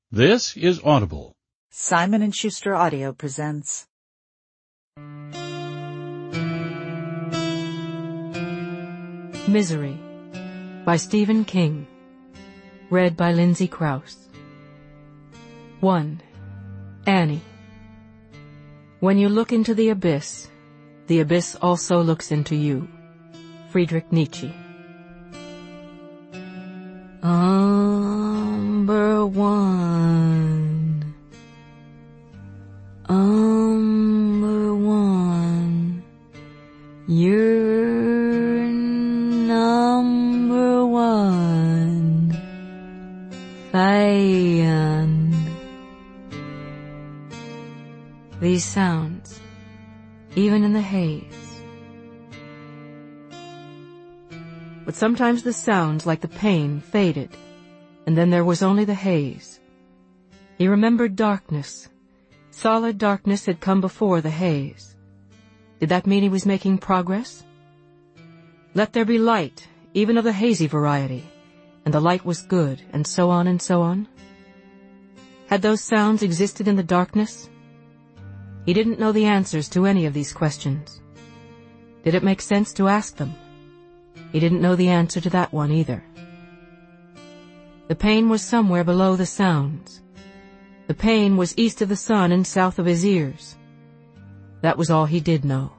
This is Audible. Simon & Schuster Audio presents Misery by Stephen King. Read by Lindsay Krause. 1. Annie. When you look into the abyss also looks into you. Friedrich Nietzsche. Number 1. Number 1. You're number 1. Fan. These sounds, even in the haze. But sometimes the sounds, like the pain, faded, and then there was only the haze. He remembered darkness. Solid darkness had come before the haze. Did that mean he was making progress? Let there be light, even of the hazy variety, and the light was good, and so on and so on. Had those sounds existed in the darkness? He didn't know the answers to any of these questions. Did it make sense to ask them? He didn't know the answer to that one either. The pain was somewhere below the sounds. The pain was east of the sun and south of his ears. That was all he did know.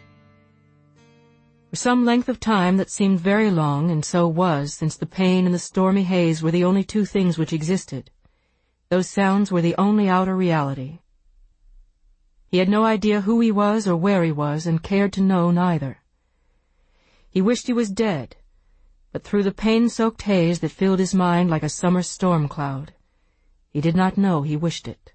For some length of time that seemed very long, and so was, since the pain and the stormy haze were the only two things which existed. Those sounds were the only outer reality. He had no idea who he was or where he was, and cared to know neither. He wished he was dead, but through the pain-soaked haze that filled his mind like a summer storm cloud, he did not know he wished it.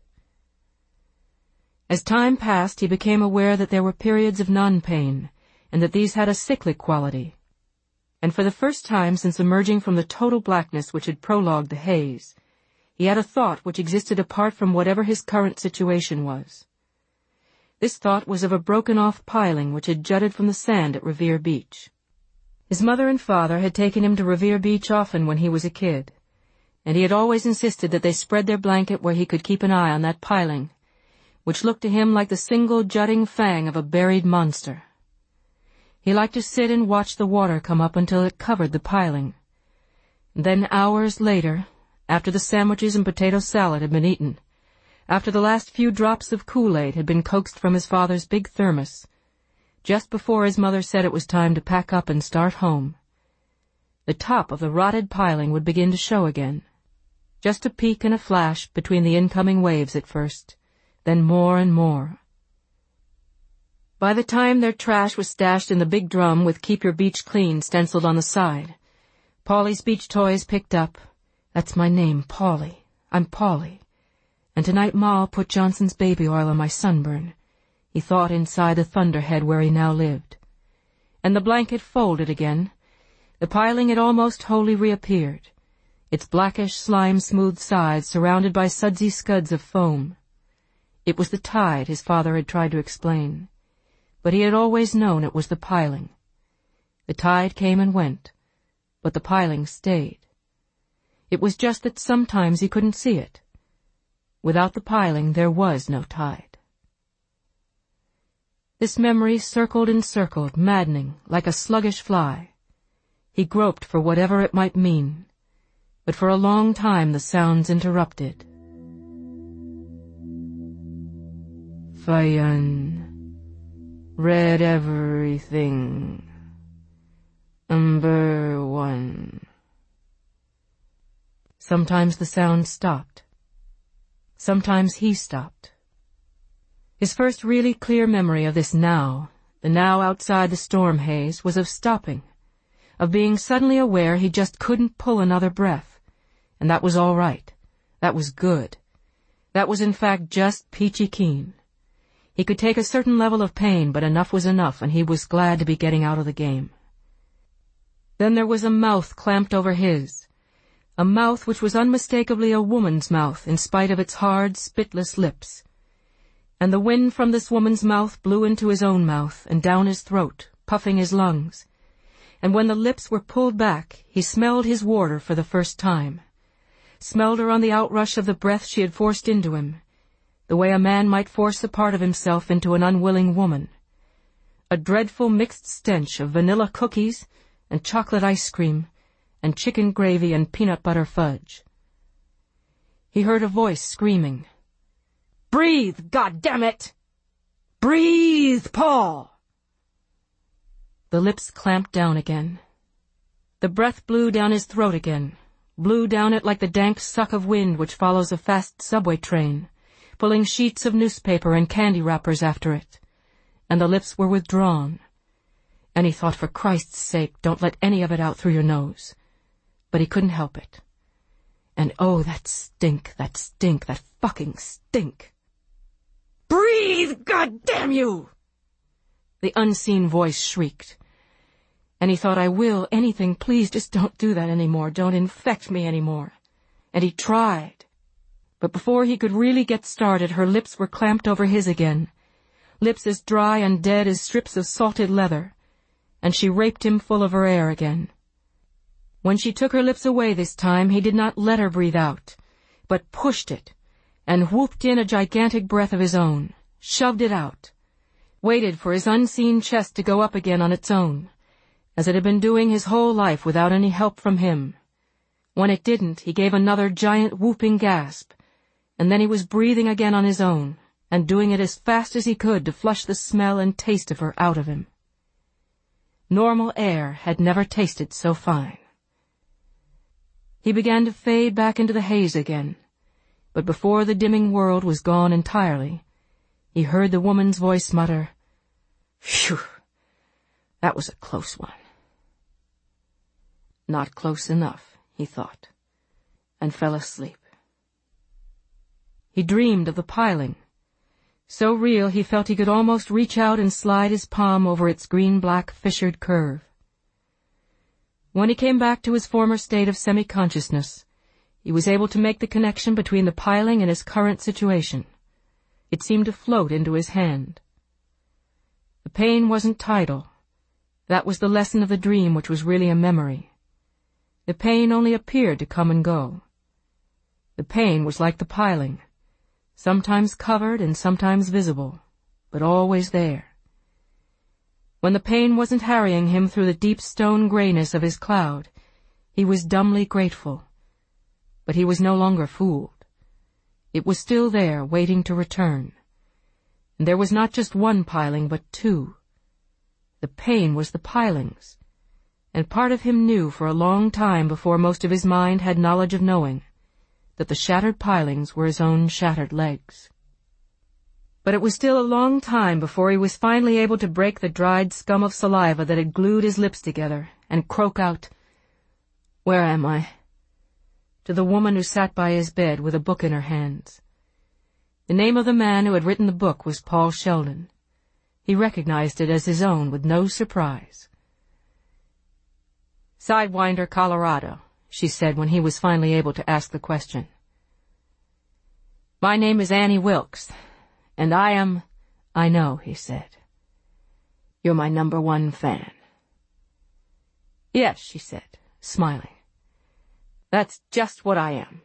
As time passed, he became aware that there were periods of non-pain, and that these had a cyclic quality. And for the first time since emerging from the total blackness which had prologued the haze, he had a thought which existed apart from whatever his current situation was. This thought was of a broken-off piling which had jutted from the sand at Revere Beach. His mother and father had taken him to Revere Beach often when he was a kid, and he had always insisted that they spread their blanket where he could keep an eye on that piling, which looked to him like the single jutting fang of a buried monster. He liked to sit and watch the water come up until it covered the piling. And then hours later, after the sandwiches and potato salad had been eaten, after the last few drops of Kool-Aid had been coaxed from his father's big thermos, just before his mother said it was time to pack up and start home, the top of the rotted piling would begin to show again. Just a peak and a flash between the incoming waves at first, then more and more. By the time their trash was stashed in the big drum with "Keep Your Beach Clean" stenciled on the side, Paulie's beach toys picked up. That's my name, Paulie. I'm Paulie. And tonight Ma'll put Johnson's baby oil on my sunburn, he thought inside the thunderhead where he now lived. And the blanket folded again. The piling had almost wholly reappeared, its blackish slime-smooth sides surrounded by sudsy scuds of foam. It was the tide, his father had tried to explain, but he had always known it was the piling. The tide came and went, but the piling stayed. It was just that sometimes he couldn't see it. Without the piling there was no tide. This memory circled and circled, maddening, like a sluggish fly. He groped for whatever it might mean, but for a long time the sounds interrupted. Fayan read everything. Number 1. Sometimes the sound stopped. Sometimes he stopped. His first really clear memory of this now, the now outside the storm haze, was of stopping, of being suddenly aware he just couldn't pull another breath. And that was all right. That was good. That was in fact just peachy keen. He could take a certain level of pain, but enough was enough, and he was glad to be getting out of the game. Then there was a mouth clamped over his, a mouth which was unmistakably a woman's mouth in spite of its hard, spitless lips. And the wind from this woman's mouth blew into his own mouth and down his throat, puffing his lungs. And when the lips were pulled back, he smelled his warder for the first time. smelled her on the outrush of the breath she had forced into him, the way a man might force a part of himself into an unwilling woman. A dreadful mixed stench of vanilla cookies and chocolate ice cream and chicken gravy and peanut butter fudge. He heard a voice screaming, "Breathe, goddammit! Breathe, Paul!" The lips clamped down again. The breath blew down his throat again, blew down it like the dank suck of wind which follows a fast subway train, pulling sheets of newspaper and candy wrappers after it, and the lips were withdrawn. And he thought, for Christ's sake, don't let any of it out through your nose. But he couldn't help it. And oh, that stink, that fucking stink. "Breathe, goddamn you!" the unseen voice shrieked. And he thought, I will, anything, please just don't do that anymore, don't infect me anymore. And he tried. But before he could really get started, her lips were clamped over his again, lips as dry and dead as strips of salted leather, and she raped him full of her air again. When she took her lips away this time, he did not let her breathe out, but pushed it, and whooped in a gigantic breath of his own, shoved it out, waited for his unseen chest to go up again on its own, as it had been doing his whole life without any help from him. When it didn't, he gave another giant whooping gasp, and then he was breathing again on his own, and doing it as fast as he could to flush the smell and taste of her out of him. Normal air had never tasted so fine. He began to fade back into the haze again, but before the dimming world was gone entirely, he heard the woman's voice mutter, "Phew, that was a close one." Not close enough, he thought, and fell asleep. He dreamed of the piling, so real he felt he could almost reach out and slide his palm over its green-black fissured curve. When he came back to his former state of semi-consciousness, he was able to make the connection between the piling and his current situation. It seemed to float into his hand. The pain wasn't tidal. That was the lesson of the dream, which was really a memory. The pain only appeared to come and go. The pain was like the piling, sometimes covered and sometimes visible, but always there. When the pain wasn't harrying him through the deep stone grayness of his cloud, he was dumbly grateful. But he was no longer fooled. It was still there, waiting to return. And there was not just one piling, but two. The pain was the pilings, and part of him knew for a long time before most of his mind had knowledge of knowing, that the shattered pilings were his own shattered legs. But it was still a long time before he was finally able to break the dried scum of saliva that had glued his lips together and croak out, "Where am I?" to the woman who sat by his bed with a book in her hands. The name of the man who had written the book was Paul Sheldon. He recognized it as his own with no surprise. "Sidewinder, Colorado," she said when he was finally able to ask the question. "My name is Annie Wilkes, and I know," he said. "You're my #1 fan." "Yes," she said, smiling. "That's just what I am."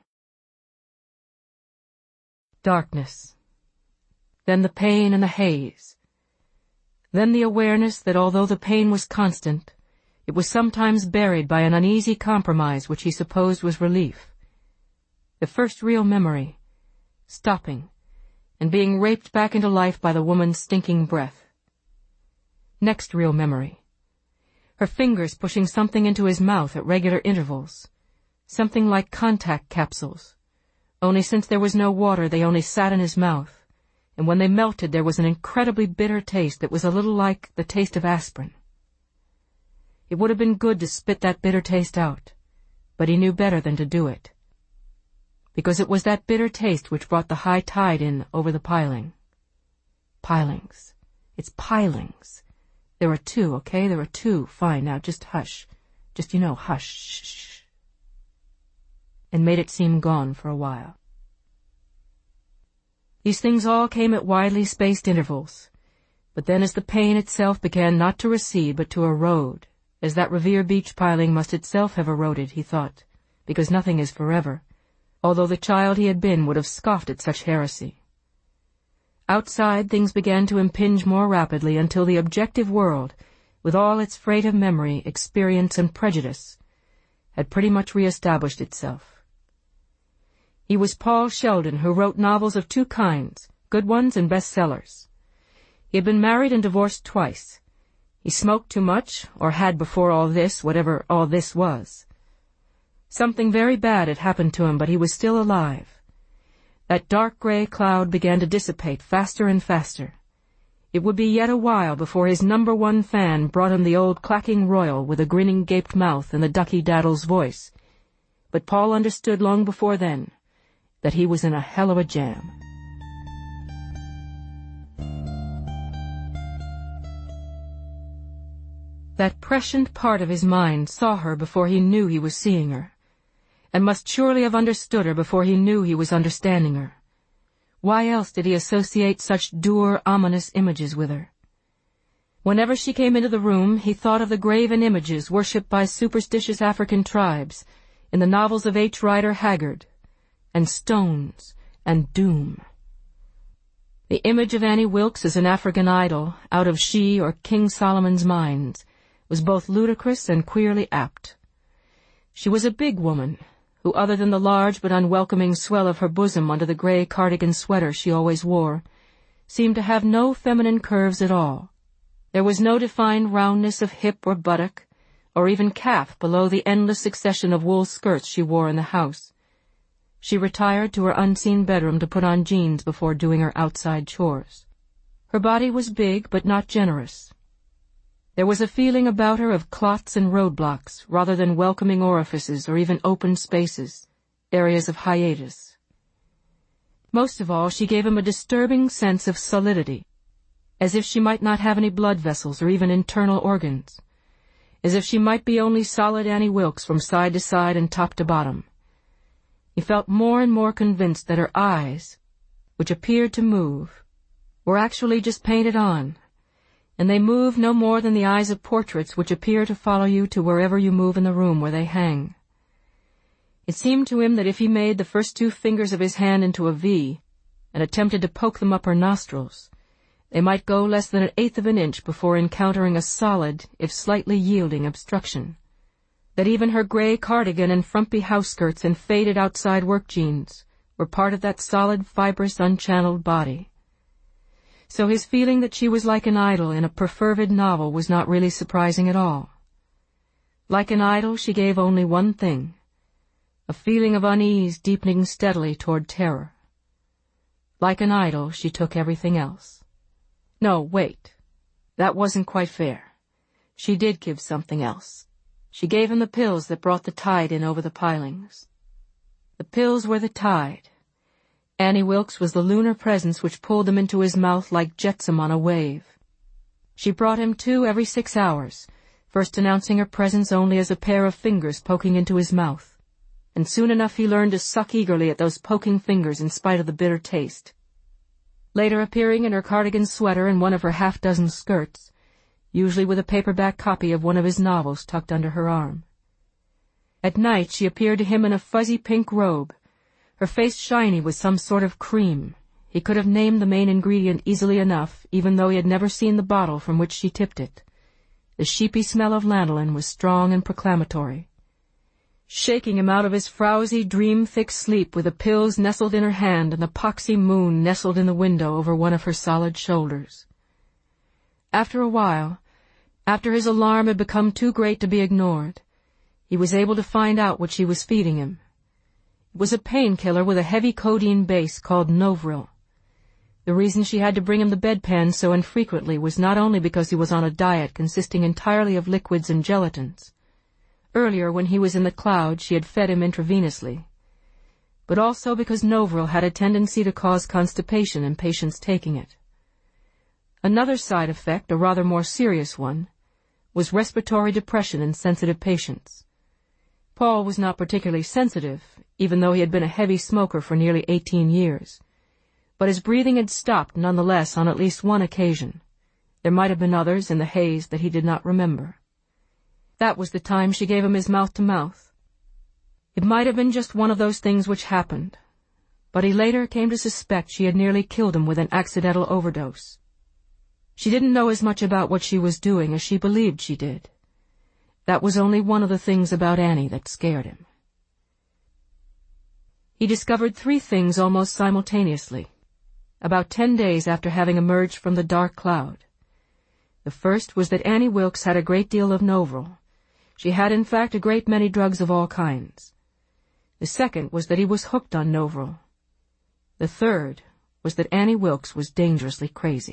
Darkness. Then the pain and the haze. Then the awareness that although the pain was constant, it was sometimes buried by an uneasy compromise which he supposed was relief. The first real memory, stopping, and being raped back into life by the woman's stinking breath. Next real memory, her fingers pushing something into his mouth at regular intervals, something like contact capsules, only since there was no water they only sat in his mouth, and when they melted there was an incredibly bitter taste that was a little like the taste of aspirin. It would have been good to spit that bitter taste out, but he knew better than to do it, because it was that bitter taste which brought the high tide in over the piling. Pilings. It's pilings. There are two, okay? There are two. Fine, now just hush. Just, hush. Shh. And made it seem gone for a while. These things all came at widely spaced intervals, but then as the pain itself began not to recede but to erode, as that Revere Beach piling must itself have eroded, he thought, because nothing is forever, although the child he had been would have scoffed at such heresy. Outside, things began to impinge more rapidly until the objective world, with all its freight of memory, experience, and prejudice, had pretty much re-established itself. He was Paul Sheldon, who wrote novels of two kinds, good ones and bestsellers. He had been married and divorced twice. He smoked too much, or had before all this, whatever all this was. Something very bad had happened to him, but he was still alive. That dark gray cloud began to dissipate faster and faster. It would be yet a while before his #1 fan brought him the old clacking royal with a grinning gaped mouth and the ducky daddle's voice. But Paul understood long before then that he was in a hell of a jam. That prescient part of his mind saw her before he knew he was seeing her, and must surely have understood her before he knew he was understanding her. Why else did he associate such dour, ominous images with her? Whenever she came into the room, he thought of the graven images worshipped by superstitious African tribes in the novels of H. Rider Haggard, and stones, and doom. The image of Annie Wilkes as an African idol, out of She or King Solomon's mines, was both ludicrous and queerly apt. She was a big woman, who, other than the large but unwelcoming swell of her bosom under the gray cardigan sweater she always wore, seemed to have no feminine curves at all. There was no defined roundness of hip or buttock, or even calf below the endless succession of wool skirts she wore in the house. She retired to her unseen bedroom to put on jeans before doing her outside chores. Her body was big but not generous. There was a feeling about her of clots and roadblocks rather than welcoming orifices or even open spaces, areas of hiatus. Most of all, she gave him a disturbing sense of solidity, as if she might not have any blood vessels or even internal organs, as if she might be only solid Annie Wilkes from side to side and top to bottom. He felt more and more convinced that her eyes, which appeared to move, were actually just painted on, and they move no more than the eyes of portraits which appear to follow you to wherever you move in the room where they hang. It seemed to him that if he made the first 2 fingers of his hand into a V and attempted to poke them up her nostrils, they might go less than 1/8 of an inch before encountering a solid, if slightly yielding, obstruction. That even her gray cardigan and frumpy house skirts and faded outside work jeans were part of that solid, fibrous, unchanneled body. So his feeling that she was like an idol in a perfervid novel was not really surprising at all. Like an idol, she gave only one thing, a feeling of unease deepening steadily toward terror. Like an idol, she took everything else. No, wait. That wasn't quite fair. She did give something else. She gave him the pills that brought the tide in over the pilings. The pills were the tide. Annie Wilkes was the lunar presence which pulled them into his mouth like jetsam on a wave. She brought him 2 every 6 hours, first announcing her presence only as a pair of fingers poking into his mouth, and soon enough he learned to suck eagerly at those poking fingers in spite of the bitter taste. Later appearing in her cardigan sweater and one of her 6 skirts, usually with a paperback copy of one of his novels tucked under her arm. At night she appeared to him in a fuzzy pink robe, her face shiny with some sort of cream. He could have named the main ingredient easily enough, even though he had never seen the bottle from which she tipped it. The sheepy smell of lanolin was strong and proclamatory. Shaking him out of his frowsy, dream-thick sleep with the pills nestled in her hand and the poxy moon nestled in the window over one of her solid shoulders. After a while, after his alarm had become too great to be ignored, he was able to find out what she was feeding him. It was a painkiller with a heavy codeine base called Novril. The reason she had to bring him the bedpan so infrequently was not only because he was on a diet consisting entirely of liquids and gelatins. Earlier, when he was in the cloud, she had fed him intravenously, but also because Novril had a tendency to cause constipation in patients taking it. Another side effect, a rather more serious one, was respiratory depression in sensitive patients. Paul was not particularly sensitive, even though he had been a heavy smoker for nearly 18 years. But his breathing had stopped nonetheless on at least one occasion. There might have been others in the haze that he did not remember. That was the time she gave him his mouth-to-mouth. It might have been just one of those things which happened, but he later came to suspect she had nearly killed him with an accidental overdose. She didn't know as much about what she was doing as she believed she did. That was only one of the things about Annie that scared him. He discovered 3 things almost simultaneously, about 10 days after having emerged from the dark cloud. The first was that Annie Wilkes had a great deal of Novril. She had, in fact, a great many drugs of all kinds. The second was that he was hooked on Novril. The third was that Annie Wilkes was dangerously crazy.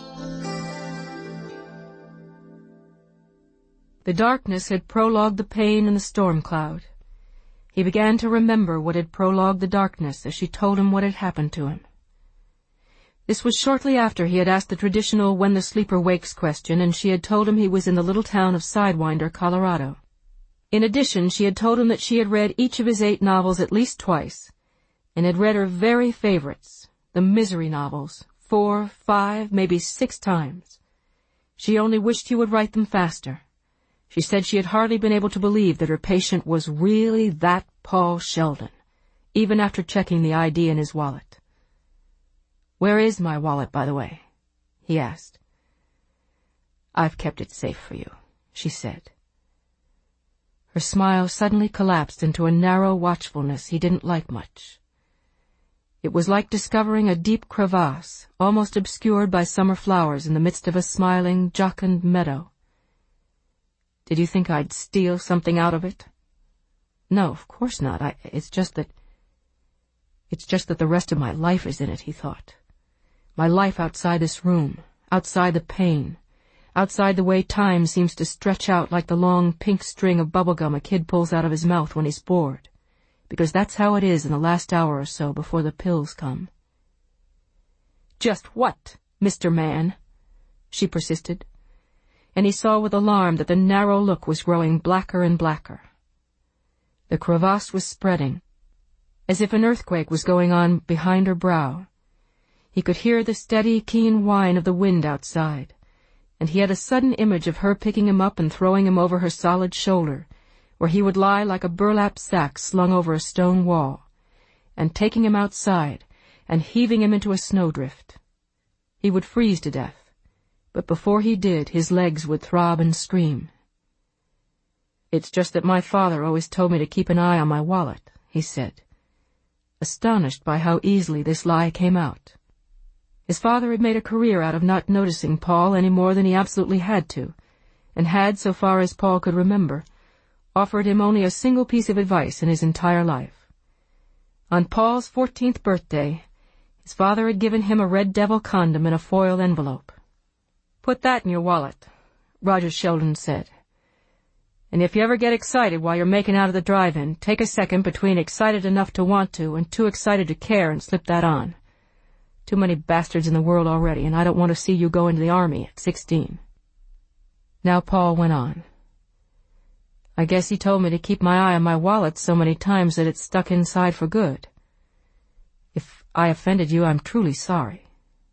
The darkness had prologued the pain and the storm cloud. He began to remember what had prologued the darkness as she told him what had happened to him. This was shortly after he had asked the traditional when the sleeper wakes question, and she had told him he was in the little town of Sidewinder, Colorado. In addition, she had told him that she had read each of his 8 novels at least twice, and had read her very favorites, the misery novels, 4, 5, maybe 6 times. She only wished he would write them faster. She said she had hardly been able to believe that her patient was really that Paul Sheldon, even after checking the ID in his wallet. "Where is my wallet, by the way?" he asked. "I've kept it safe for you," she said. Her smile suddenly collapsed into a narrow watchfulness he didn't like much. It was like discovering a deep crevasse, almost obscured by summer flowers in the midst of a smiling, jocund meadow. "Did you think I'd steal something out of it?" "No, of course not. It's just that the rest of my life is in it," he thought. "My life outside this room, outside the pain, outside the way time seems to stretch out like the long pink string of bubblegum a kid pulls out of his mouth when he's bored, because that's how it is in the last hour or so before the pills come." "Just what, Mr. Man?" she persisted, and he saw with alarm that the narrow look was growing blacker and blacker. The crevasse was spreading, as if an earthquake was going on behind her brow. He could hear the steady, keen whine of the wind outside, and he had a sudden image of her picking him up and throwing him over her solid shoulder, where he would lie like a burlap sack slung over a stone wall, and taking him outside and heaving him into a snowdrift. He would freeze to death, but before he did, his legs would throb and scream. "It's just that my father always told me to keep an eye on my wallet," he said, astonished by how easily this lie came out. His father had made a career out of not noticing Paul any more than he absolutely had to, and had, so far as Paul could remember, offered him only a single piece of advice in his entire life. On Paul's 14th birthday, his father had given him a Red Devil condom in a foil envelope. "Put that in your wallet," Roger Sheldon said. "And if you ever get excited while you're making out of the drive-in, take a second between excited enough to want to and too excited to care and slip that on. Too many bastards in the world already, and I don't want to see you go into the army at 16. Now Paul went on. "I guess he told me to keep my eye on my wallet so many times that it's stuck inside for good. If I offended you, I'm truly sorry."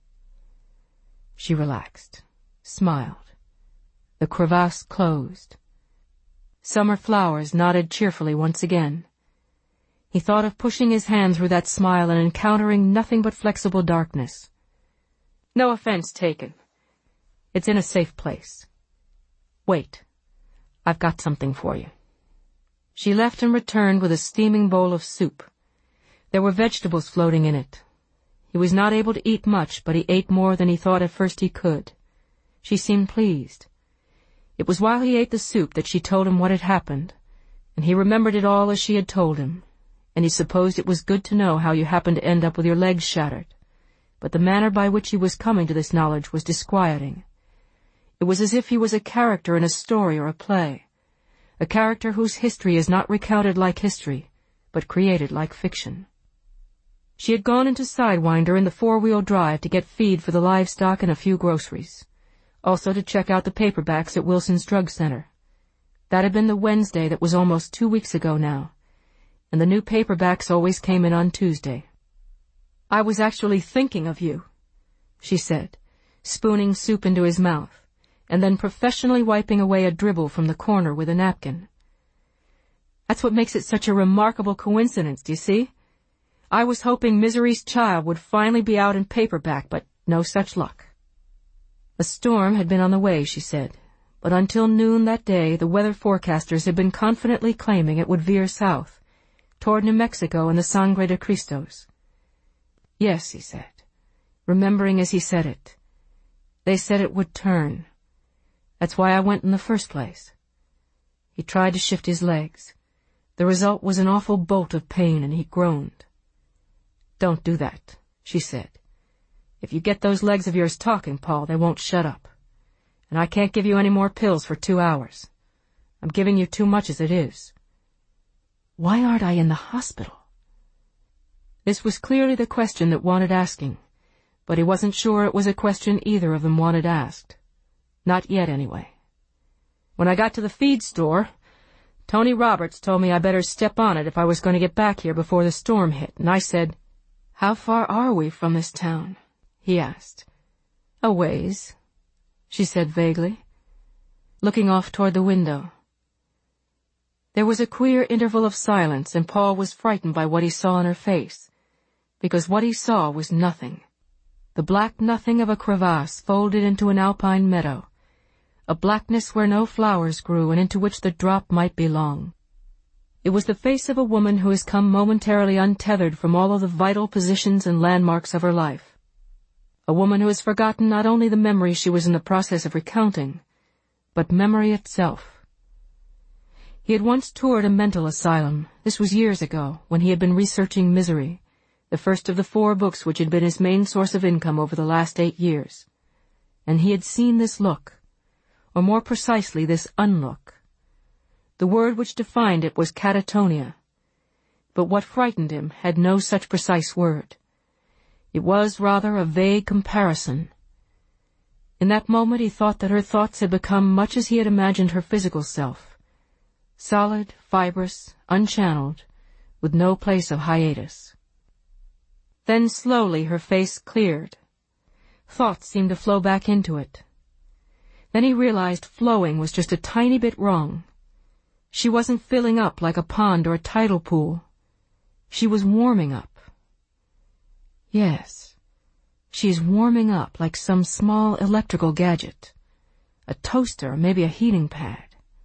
She relaxed, smiled. The crevasse closed. Summer flowers nodded cheerfully once again. He thought of pushing his hand through that smile and encountering nothing but flexible darkness. "No offense taken. It's in a safe place. Wait, I've got something for you." She left and returned with a steaming bowl of soup. There were vegetables floating in it. He was not able to eat much, but he ate more than he thought at first he could. She seemed pleased. It was while he ate the soup that she told him what had happened, and he remembered it all as she had told him, and he supposed it was good to know how you happened to end up with your legs shattered, but the manner by which he was coming to this knowledge was disquieting. It was as if he was a character in a story or a play, a character whose history is not recounted like history, but created like fiction. She had gone into Sidewinder in the 4-wheel drive to get feed for the livestock and a few groceries, also to check out the paperbacks at Wilson's Drug Center. That had been the Wednesday that was almost 2 weeks ago now, and the new paperbacks always came in on Tuesday. "I was actually thinking of you," she said, spooning soup into his mouth, and then professionally wiping away a dribble from the corner with a napkin. That's what makes it such a remarkable coincidence, do you see? I was hoping Misery's Child would finally be out in paperback, but no such luck. A storm had been on the way, she said, but until noon that day the weather forecasters had been confidently claiming it would veer south, toward New Mexico and the Sangre de Cristos. Yes, he said, remembering as he said it. They said it would turn. That's why I went in the first place. He tried to shift his legs. The result was an awful bolt of pain, and he groaned. Don't do that, she said. If you get those legs of yours talking, Paul, they won't shut up. And I can't give you any more pills for 2 hours. I'm giving you too much as it is. Why aren't I in the hospital? This was clearly the question that wanted asking, but he wasn't sure it was a question either of them wanted asked. Not yet, anyway. When I got to the feed store, Tony Roberts told me I better step on it if I was going to get back here before the storm hit, and I said, "How far are we from this town?" he asked. "A ways," she said vaguely, looking off toward the window. There was a queer interval of silence, and Paul was frightened by what he saw in her face, because what he saw was nothing. The black nothing of a crevasse folded into an alpine meadow, a blackness where no flowers grew and into which the drop might belong. It was the face of a woman who has come momentarily untethered from all of the vital positions and landmarks of her life. A woman who has forgotten not only the memory she was in the process of recounting, but memory itself. He had once toured a mental asylum. This was years ago, when he had been researching Misery, the first of the 4 books which had been his main source of income over the last 8 years. And he had seen this look, or more precisely this unlook. The word which defined it was catatonia, but what frightened him had no such precise word. It was rather a vague comparison. In that moment he thought that her thoughts had become much as he had imagined her physical self, solid, fibrous, unchanneled, with no place of hiatus. Then slowly her face cleared. Thoughts seemed to flow back into it. Then he realized flowing was just a tiny bit wrong. She wasn't filling up like a pond or a tidal pool. She was warming up. Yes, she is warming up like some small electrical gadget, a toaster or maybe a heating pad.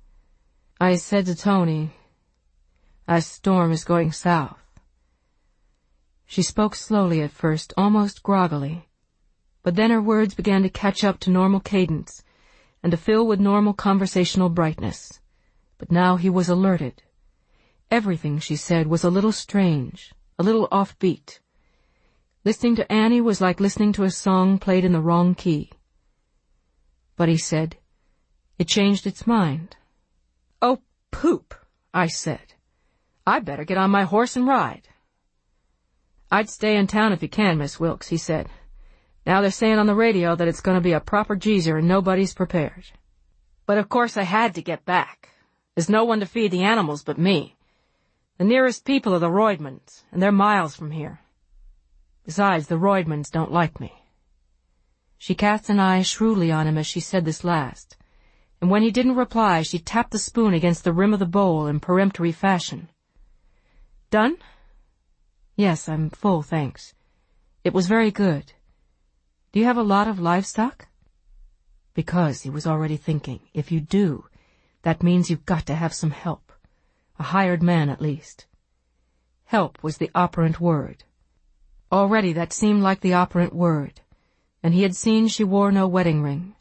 I said to Tony, "That storm is going south." She spoke slowly at first, almost groggily, but then her words began to catch up to normal cadence and to fill with normal conversational brightness. But now he was alerted. Everything she said was a little strange, a little offbeat. Listening to Annie was like listening to a song played in the wrong key. But he said, "It changed its mind." "Oh, poop," I said. "I'd better get on my horse and ride." "I'd stay in town if you can, Miss Wilkes," he said. "Now they're saying on the radio that it's going to be a proper geezer and nobody's prepared." But of course I had to get back. There's no one to feed the animals but me. The nearest people are the Roydmans, and they're miles from here. Besides, the Roydmans don't like me. She cast an eye shrewdly on him as she said this last, and when he didn't reply, she tapped the spoon against the rim of the bowl in peremptory fashion. "Done?" "Yes, I'm full, thanks. It was very good. Do you have a lot of livestock?" Because, he was already thinking, if you do, that means you've got to have some help. A hired man, at least. Help was the operant word. Already that seemed like the operant word, and he had seen she wore no wedding ring.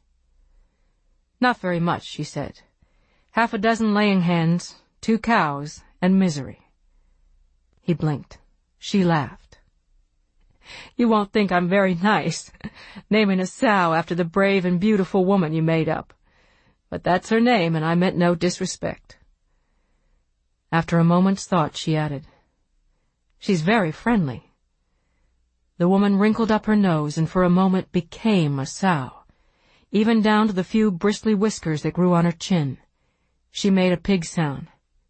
"Not very much," she said. "Half a dozen laying hens, 2 cows, and Misery." He blinked. She laughed. "You won't think I'm very nice, naming a sow after the brave and beautiful woman you made up. But that's her name, and I meant no disrespect." After a moment's thought, she added, "She's very friendly." The woman wrinkled up her nose and for a moment became a sow, even down to the few bristly whiskers that grew on her chin. She made a pig sound.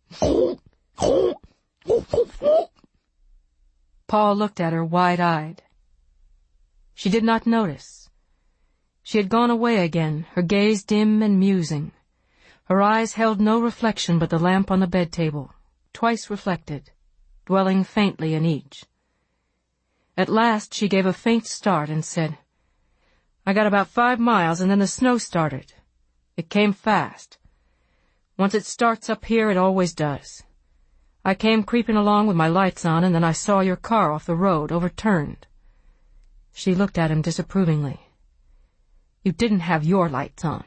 Paul looked at her wide-eyed. She did not notice. She had gone away again, her gaze dim and musing. Her eyes held no reflection but the lamp on the bed table, twice reflected, dwelling faintly in each. At last she gave a faint start and said, "I got about 5 miles and then the snow started. It came fast. Once it starts up here, it always does. I came creeping along with my lights on, and then I saw your car off the road, overturned." She looked at him disapprovingly. "You didn't have your lights on."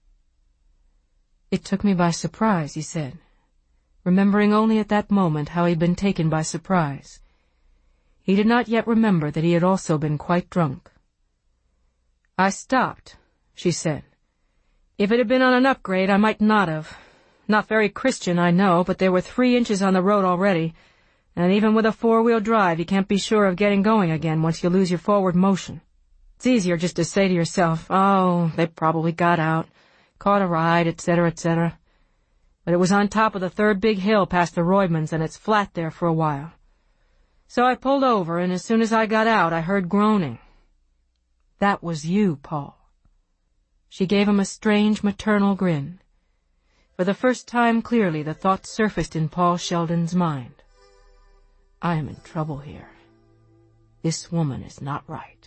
"It took me by surprise," he said, remembering only at that moment how he'd been taken by surprise. He did not yet remember that he had also been quite drunk. "I stopped," she said. "If it had been on an upgrade, I might not have. Not very Christian, I know, but there were 3 inches on the road already, and even with a 4-wheel drive, you can't be sure of getting going again once you lose your forward motion. It's easier just to say to yourself, 'Oh, they probably got out, caught a ride, etc., etc.' But it was on top of the 3rd big hill past the Roydmans, and it's flat there for a while. So I pulled over, and as soon as I got out, I heard groaning. That was you, Paul." She gave him a strange maternal grin. For the first time clearly the thought surfaced in Paul Sheldon's mind. "I am in trouble here. This woman is not right."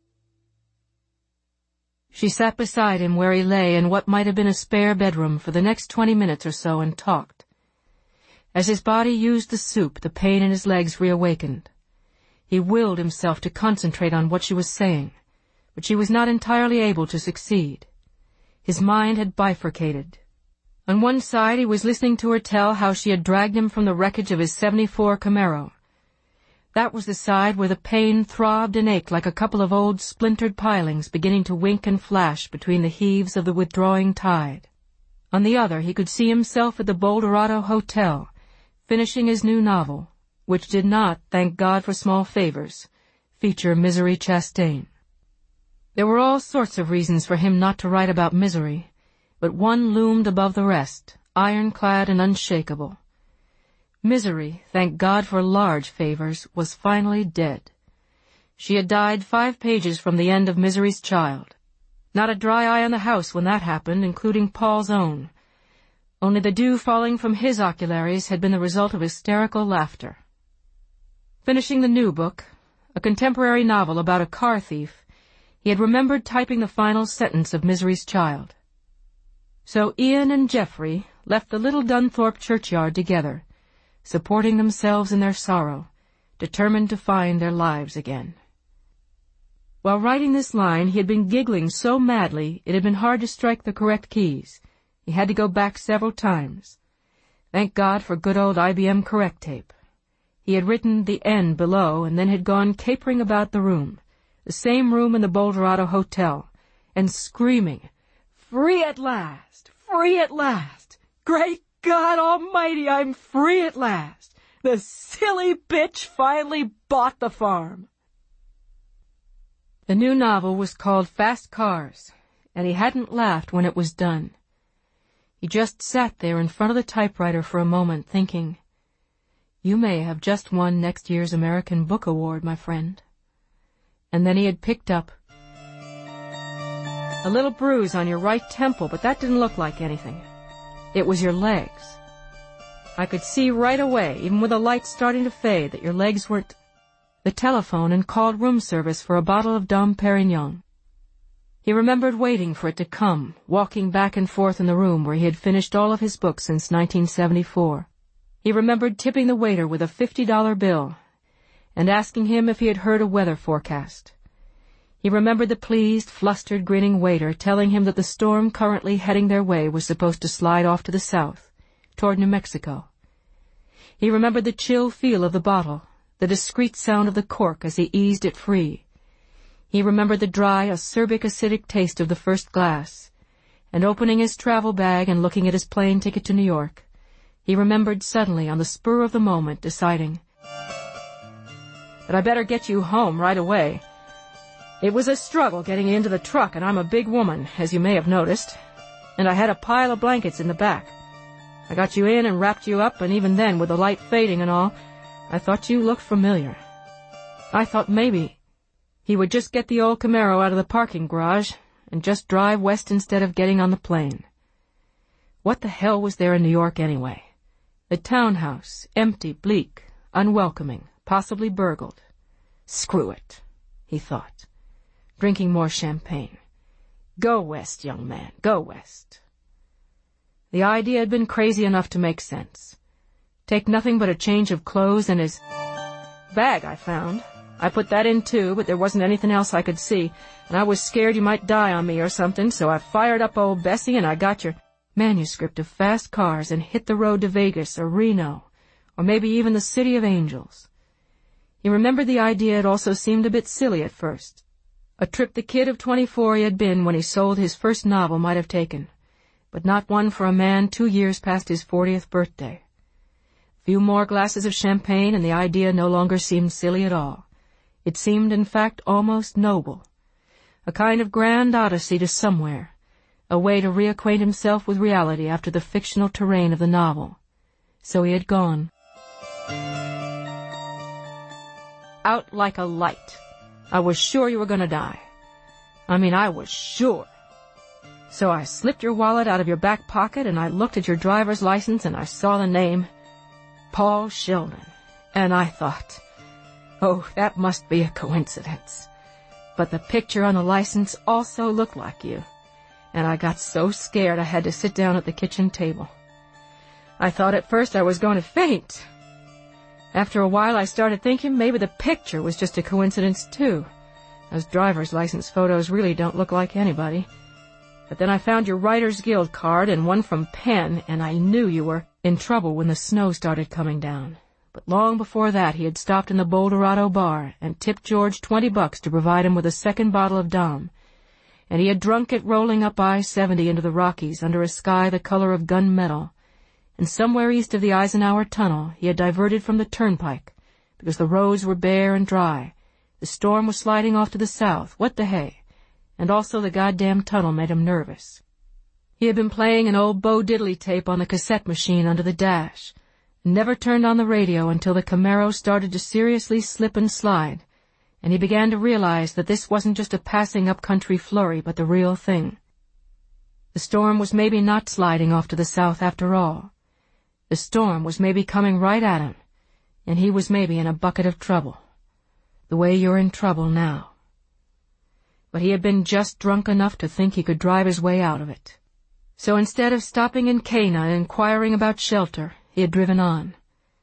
She sat beside him where he lay in what might have been a spare bedroom for the next 20 minutes or so and talked. As his body used the soup, the pain in his legs reawakened. He willed himself to concentrate on what she was saying, but she was not entirely able to succeed. His mind had bifurcated. On one side he was listening to her tell how she had dragged him from the wreckage of his '74 Camaro. That was the side where the pain throbbed and ached like a couple of old splintered pilings beginning to wink and flash between the heaves of the withdrawing tide. On the other he could see himself at the Boulderado Hotel, finishing his new novel, which did not, thank God for small favors, feature Misery Chastain. There were all sorts of reasons for him not to write about misery, but one loomed above the rest, ironclad and unshakable. Misery, thank God for large favors, was finally dead. She had died 5 pages from the end of Misery's Child. Not a dry eye on the house when that happened, including Paul's own. Only the dew falling from his ocularies had been the result of hysterical laughter. Finishing the new book, a contemporary novel about a car thief, he had remembered typing the final sentence of Misery's Child. So Ian and Geoffrey left the little Dunthorpe churchyard together, supporting themselves in their sorrow, determined to find their lives again. While writing this line, he had been giggling so madly it had been hard to strike the correct keys. He had to go back several times. Thank God for good old IBM correct tape. He had written the N below and then had gone capering about the room, the same room in the Boulderado Hotel, and screaming, "Free at last! Free at last! Great God Almighty, I'm free at last! The silly bitch finally bought the farm!" The new novel was called Fast Cars, and he hadn't laughed when it was done. He just sat there in front of the typewriter for a moment, thinking, "You may have just won next year's American Book Award, my friend." And then he had picked up a little bruise on your right temple, but that didn't look like anything. It was your legs. I could see right away, even with the light starting to fade, that your legs weren't... The telephone and called room service for a bottle of Dom Perignon. He remembered waiting for it to come, walking back and forth in the room where he had finished all of his books since 1974. He remembered tipping the waiter with a $50 bill and asking him if he had heard a weather forecast. He remembered the pleased, flustered, grinning waiter telling him that the storm currently heading their way was supposed to slide off to the south, toward New Mexico. He remembered the chill feel of the bottle, the discreet sound of the cork as he eased it free. He remembered the dry, acerbic, acidic taste of the first glass, and opening his travel bag and looking at his plane ticket to New York, he remembered suddenly, on the spur of the moment, deciding, "But I better get you home right away. It was a struggle getting into the truck, and I'm a big woman, as you may have noticed, and I had a pile of blankets in the back. I got you in and wrapped you up, and even then, with the light fading and all, I thought you looked familiar. I thought maybe he would just get the old Camaro out of the parking garage and just drive west instead of getting on the plane. What the hell was there in New York anyway? The townhouse, empty, bleak, unwelcoming, possibly burgled. Screw it, he thought, drinking more champagne. Go west, young man, go west. The idea had been crazy enough to make sense. Take nothing but a change of clothes and his bag I found. I put that in too, but there wasn't anything else I could see, and I was scared you might die on me or something, so I fired up old Bessie and I got your manuscript of fast cars and hit the road to Vegas or Reno, or maybe even the City of Angels. He remembered the idea had also seemed a bit silly at first. A trip the kid of 24 he had been when he sold his first novel might have taken, but not one for a man 2 years past his 40th birthday. A few more glasses of champagne and the idea no longer seemed silly at all. It seemed, in fact, almost noble. A kind of grand odyssey to somewhere, a way to reacquaint himself with reality after the fictional terrain of the novel. So he had gone. Out like a light. I was sure you were going to die. I was sure. So I slipped your wallet out of your back pocket and I looked at your driver's license and I saw the name, Paul Sheldon. And I thought, oh, that must be a coincidence. But the picture on the license also looked like you. And I got so scared I had to sit down at the kitchen table. I thought at first I was going to faint. After a while I started thinking maybe the picture was just a coincidence too. Those driver's license photos really don't look like anybody. But then I found your Writers Guild card and one from Penn, and I knew you were in trouble when the snow started coming down. But long before that he had stopped in the Boulderado bar and tipped George $20 to provide him with a second bottle of Dom. And he had drunk it rolling up I-70 into the Rockies under a sky the color of gunmetal. And somewhere east of the Eisenhower Tunnel he had diverted from the turnpike because the roads were bare and dry. The storm was sliding off to the south, what the hay, and also the goddamn tunnel made him nervous. He had been playing an old Bo Diddley tape on the cassette machine under the dash, and never turned on the radio until the Camaro started to seriously slip and slide, and he began to realize that this wasn't just a passing up-country flurry, but the real thing. The storm was maybe not sliding off to the south after all. The storm was maybe coming right at him, and he was maybe in a bucket of trouble, the way you're in trouble now. But he had been just drunk enough to think he could drive his way out of it. So instead of stopping in Cana and inquiring about shelter, he had driven on.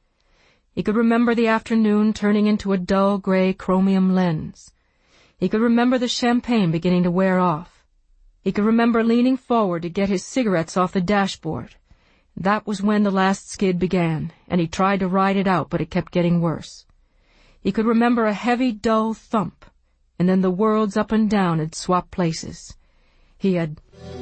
He could remember the afternoon turning into a dull gray chromium lens. He could remember the champagne beginning to wear off. He could remember leaning forward to get his cigarettes off the dashboard. That was when the last skid began, and he tried to ride it out, but it kept getting worse. He could remember a heavy, dull thump, and then the worlds up and down had swapped places. He had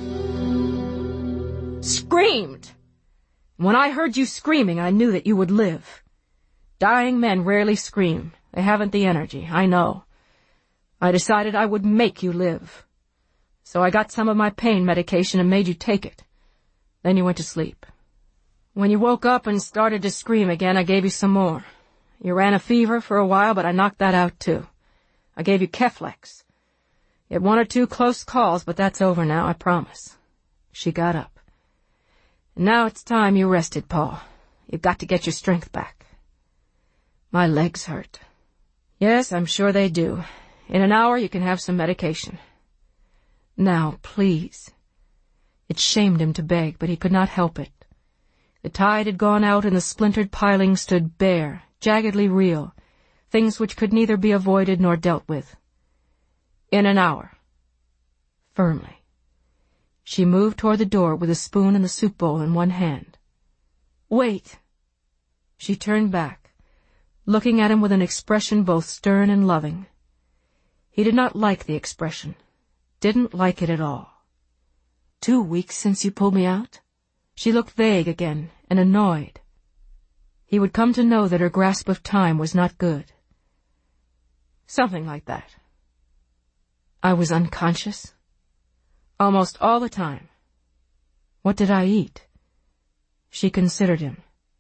screamed. When I heard you screaming, I knew that you would live. Dying men rarely scream. They haven't the energy, I know. I decided I would make you live. So I got some of my pain medication and made you take it. Then you went to sleep. When you woke up and started to scream again, I gave you some more. You ran a fever for a while, but I knocked that out too. I gave you Keflex. You had 1 or 2 close calls, but that's over now, I promise. She got up. And now it's time you rested, Paul. You've got to get your strength back. My legs hurt. Yes, I'm sure they do. In an hour you can have some medication. Now, please. It shamed him to beg, but he could not help it. The tide had gone out and the splintered pilings stood bare, jaggedly real, things which could neither be avoided nor dealt with. In an hour. Firmly. She moved toward the door with a spoon and the soup bowl in one hand. Wait. She turned back, looking at him with an expression both stern and loving. He did not like the expression. Didn't like it at all. 2 weeks since you pulled me out? She looked vague again, and annoyed. He would come to know that her grasp of time was not good. Something like that. I was unconscious. Almost all the time. What did I eat? She considered him.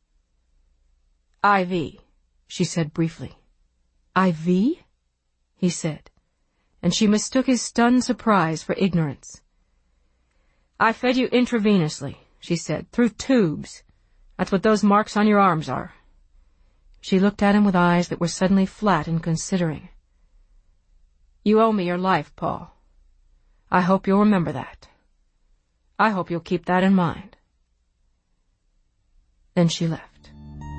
IV, she said briefly. IV? He said, and she mistook his stunned surprise for ignorance. I fed you intravenously, she said, through tubes. That's what those marks on your arms are." She looked at him with eyes that were suddenly flat and considering. "You owe me your life, Paul. I hope you'll remember that. I hope you'll keep that in mind." Then she left.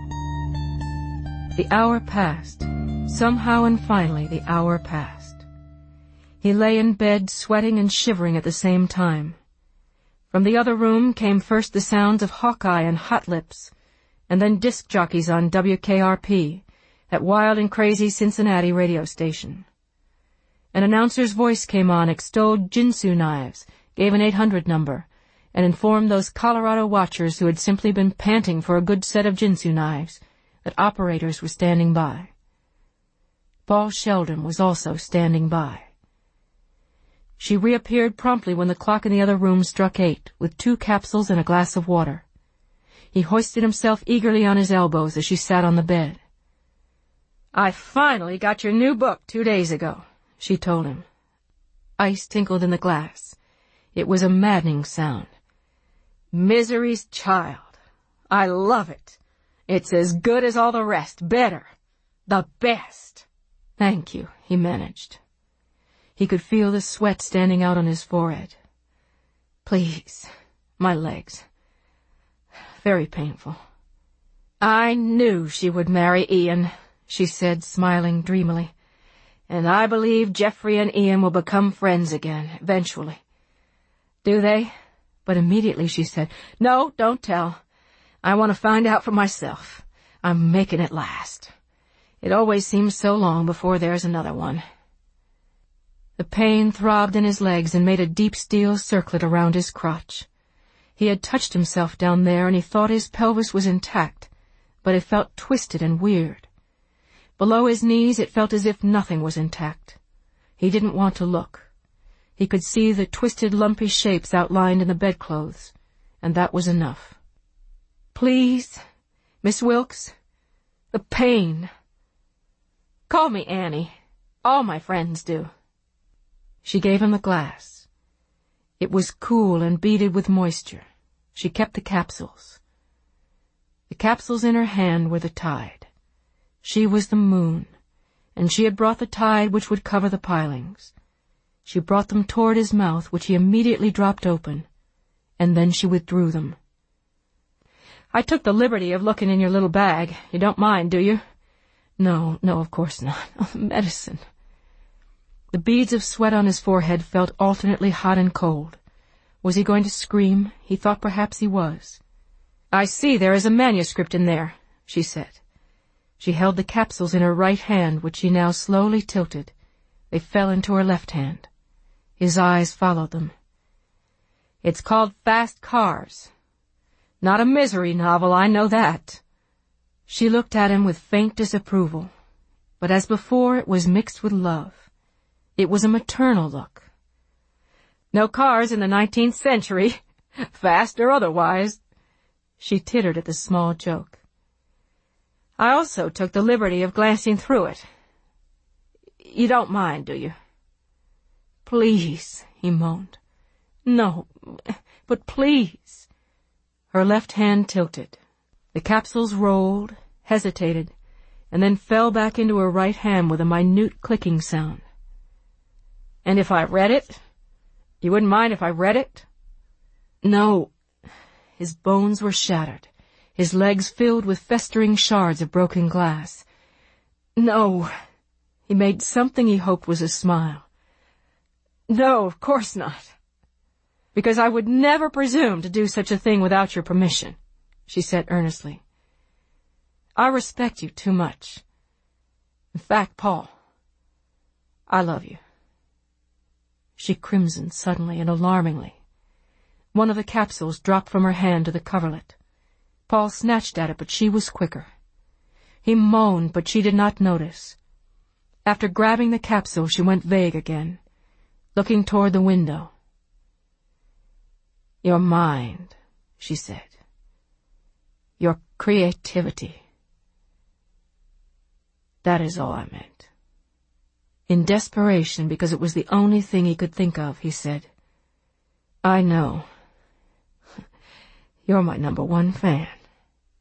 The hour passed. Somehow and finally the hour passed. He lay in bed, sweating and shivering at the same time. From the other room came first the sounds of Hawkeye and Hot Lips, and then disc jockeys on WKRP, that wild and crazy Cincinnati radio station. An announcer's voice came on, extolled Ginsu knives, gave an 800 number, and informed those Colorado watchers who had simply been panting for a good set of Ginsu knives that operators were standing by. Paul Sheldon was also standing by. She reappeared promptly when the clock in the other room struck 8, with 2 capsules and a glass of water. He hoisted himself eagerly on his elbows as she sat on the bed. "I finally got your new book 2 days ago," she told him. Ice tinkled in the glass. It was a maddening sound. "Misery's Child. I love it. It's as good as all the rest. Better. The best." "Thank you," he managed. He could feel the sweat standing out on his forehead. "Please, my legs. Very painful." "I knew she would marry Ian," she said, smiling dreamily. "And I believe Jeffrey and Ian will become friends again, eventually." "Do they?" But immediately she said, "No, don't tell. I want to find out for myself. I'm making it last. It always seems so long before there's another one." The pain throbbed in his legs and made a deep steel circlet around his crotch. He had touched himself down there, and he thought his pelvis was intact, but it felt twisted and weird. Below his knees it felt as if nothing was intact. He didn't want to look. He could see the twisted, lumpy shapes outlined in the bedclothes, and that was enough. "Please, Miss Wilkes, the pain." "Call me Annie. All my friends do." She gave him the glass. It was cool and beaded with moisture. She kept the capsules. The capsules in her hand were the tide. She was the moon, and she had brought the tide which would cover the pilings. She brought them toward his mouth, which he immediately dropped open, and then she withdrew them. "I took the liberty of looking in your little bag. You don't mind, do you?" No, of course not. Medicine." The beads of sweat on his forehead felt alternately hot and cold. Was he going to scream? He thought perhaps he was. "I see there is a manuscript in there," she said. She held the capsules in her right hand, which she now slowly tilted. They fell into her left hand. His eyes followed them. "It's called Fast Cars. Not a misery novel, I know that." She looked at him with faint disapproval, but as before it was mixed with love. It was a maternal look. "No cars in the 19th century, fast or otherwise." She tittered at the small joke. "I also took the liberty of glancing through it. You don't mind, do you?" "Please," he moaned. "No, but please." Her left hand tilted. The capsules rolled, hesitated, and then fell back into her right hand with a minute clicking sound. "And if I read it? You wouldn't mind if I read it?" "No." His bones were shattered, his legs filled with festering shards of broken glass. "No." He made something he hoped was a smile. "No, of course not." "Because I would never presume to do such a thing without your permission," she said earnestly. "I respect you too much. In fact, Paul, I love you." She crimsoned suddenly and alarmingly. One of the capsules dropped from her hand to the coverlet. Paul snatched at it, but she was quicker. He moaned, but she did not notice. After grabbing the capsule, she went vague again, looking toward the window. "Your mind," she said. "Your creativity. That is all I meant." In desperation, because it was the only thing he could think of, he said, "I know. You're my #1 fan."